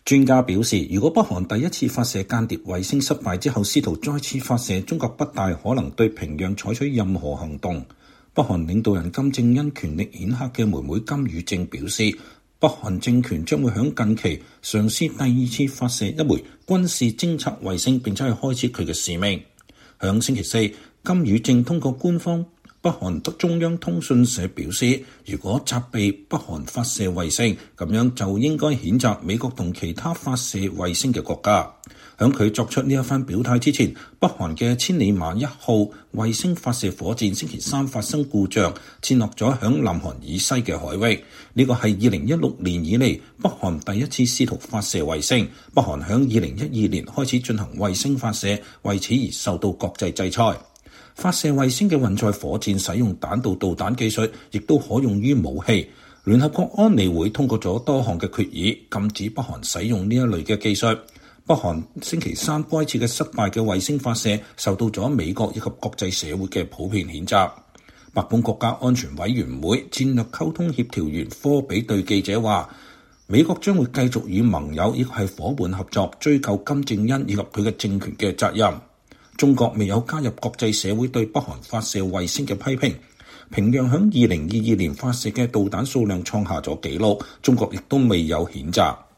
專家表示，如果北韓第一次發射間諜衛星失敗之後試圖再次發射，中國不大可能對平壤採取任何行動。北韓領導人金正恩權力顯赫嘅妹妹金與正表示，北韓政權將會喺近期嘗試第二次發射一枚軍事偵察衛星，並且係開始佢嘅使命。響星期四，金與正通過官方北韓中央通訊社表示，如果責備北韓發射衛星，咁樣就應該譴責美國同其他發射衛星嘅國家。響佢作出呢一番表態之前，北韓嘅千里馬1號衛星發射火箭星期三發生故障，墜落咗響南韓以西嘅海域。呢個係2016年以嚟北韓第一次試圖發射衛星。北韓響2012年開始進行衛星發射，為此而受到國際制裁。發射衛星嘅運載火箭使用彈道導彈技術，亦都可用於武器。聯合國安理會通過咗多項嘅決議，禁止北韓使用呢一類嘅技術。北韓星期三該次嘅失敗嘅衛星發射，受到咗美國以及國際社會嘅普遍譴責。白宮國家安全委員會戰略溝通協調員科比對記者話，美國將會繼續與盟友亦係夥伴合作，追究金正恩以及佢嘅政權嘅責任。中國未有加入國際社會對北韓發射衛星嘅批評。平壤響2022年發射嘅導彈數量創下咗紀錄，中國亦都未有譴責。